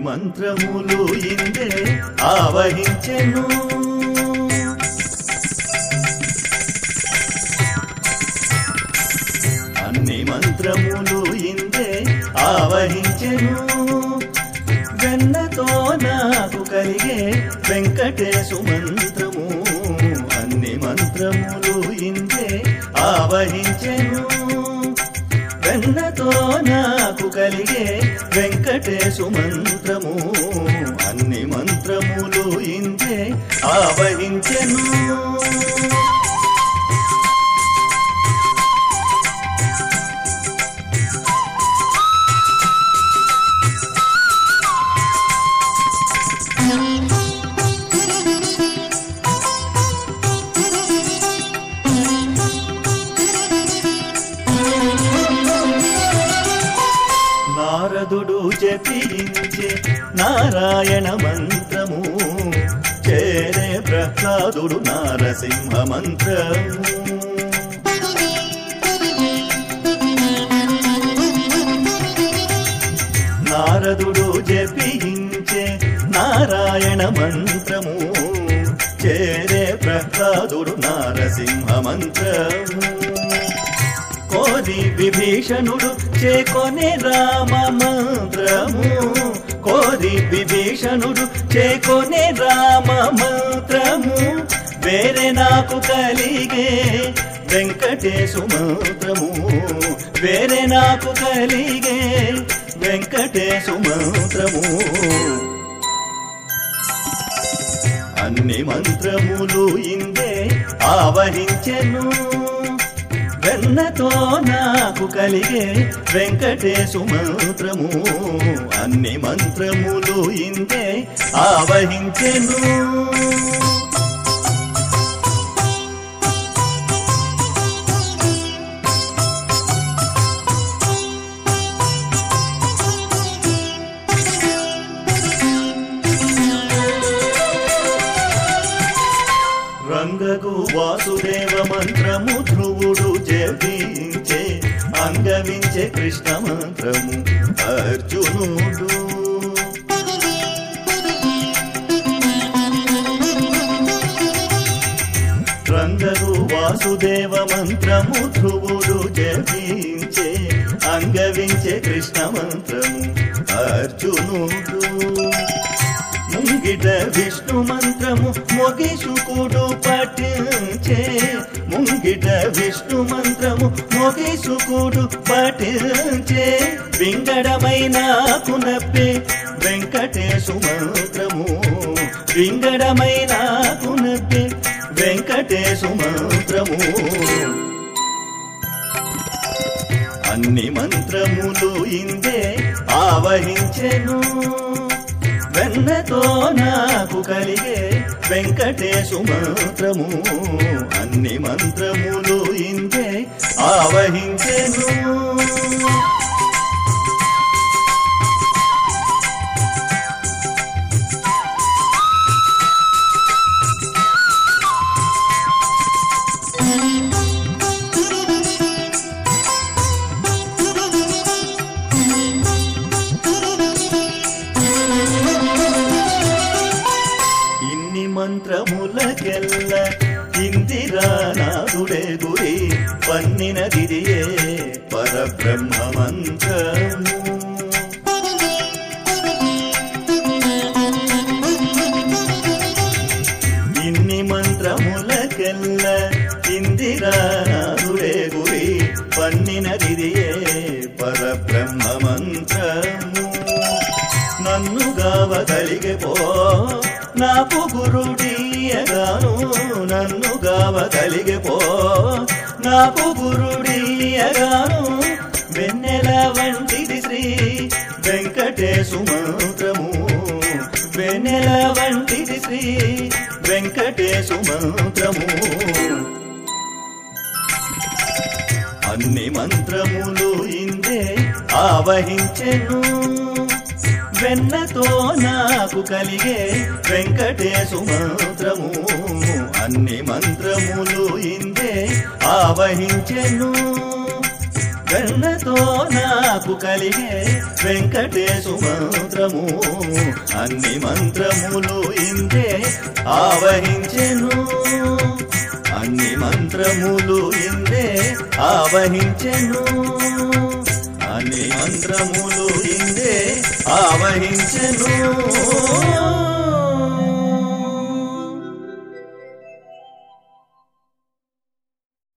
మంత్రములు ఇందే ఆవహించెను అన్ని మంత్రములు ఇందే ఆవహించెను వెన్నతో నాకు కలిగే వెంకటేశు మంత్రము అన్ని మంత్రములు ఇందే ఆవహించెను వెన్నతో నాకు కలిగే వెంకటేశు మంత్రము అన్ని మంత్రములు ఇందే ఆవహించెను నారదుడు జపించే నారాయణ మంత్రము చేరే ప్రహ్లాదుడు నారసింహ మంత్రము నారదుడు జపించే నారాయణ మంత్రము చేరే ప్రహ్లాదుడు నారసింహ మంత్రము కోరి విభీషణుడు చేకొనే రామ మంత్రము కోరి విభీషణుడు చేకొనే రామ మంత్రము వేరే నాకు కలిగే వెంకటేశు మంత్రము వేరే నాకు కలిగే వెంకటేశు మంత్రము అన్ని మంత్రములు ఇందే ఆవహించెను వెన్నతో నాకు కలిగే వెంకటేశు మంత్రము అన్ని మంత్రములు ఇందే ఆవహించెను రంగగు వాసుదేవ మంత్రము ధ్రువుడు జపించే అంగవించే కృష్ణ మంత్రము అర్జునుడు రంగగు వాసుదేవ మంత్రము ధ్రువుడు జపించే అంగవించే కృష్ణ మంత్రము అర్జునుడు ముంగిట విష్ణు మంత్రము మొగిసుకుడు పఠించే ముంగిట విష్ణు మంత్రము మొగిసుకుడు పఠించే వింగడమైన కునప్పే వెంకటేశు మంత్రము వింగడమైన కునప్పే వెంకటేశు మంత్రము అన్ని మంత్రములు ఇందే ఆవహించెను వెన్నతో నాకు కలిగే వెంకటేశు మంత్రము అన్ని మంత్రములు ఇందే ఆవహించెను మంత్రములకెల్ల ఇందిరానాథుడే గురి పన్నినదియే పరబ్రహ్మ మంత్రము ఇన్ని మంత్రములకెల్ల ఇందిరానాథుడే గురి పన్నినదియే పరబ్రహ్మ మంత్రము నన్ను గావగలిగే పో నాకు గురుడీయగాను నన్ను గావగలిగే పో నాకు గురుడీయగాను వెన్నెల వంటిది శ్రీ వెంకటేశు మంత్రము వెన్నెల వంటిది శ్రీ వెంకటేశు మంత్రము అన్ని మంత్రములు ఇందే ఆవహించెను వెన్నతో నాకు కలిగే వెంకటేశు మంత్రము అన్ని మంత్రములు ఇందే ఆవహించెను వెన్నతో నాకు కలిగే వెంకటేశు మంత్రము అన్ని మంత్రములు ఇందే ఆవహించెను అన్ని మంత్రములు ఇందే ఆవహించెను అన్ని మంత్రములు ఇందే ఆవహించెను